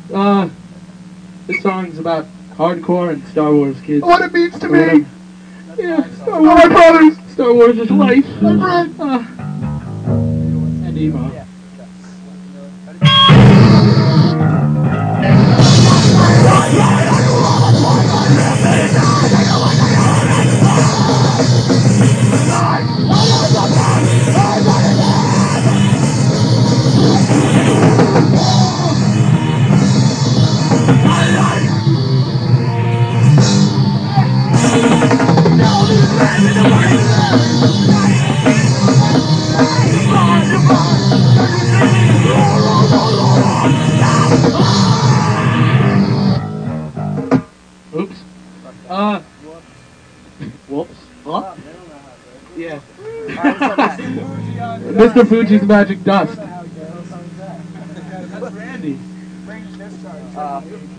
This song's about hardcore and Star Wars, kids. What it means to me! Yeah, Star Oh, Wars. my brothers! Star Wars is life. My friend! And emo. Oops. Whoops. Huh? Yeah. Mr. Fuji's Magic Dust. That's Randy.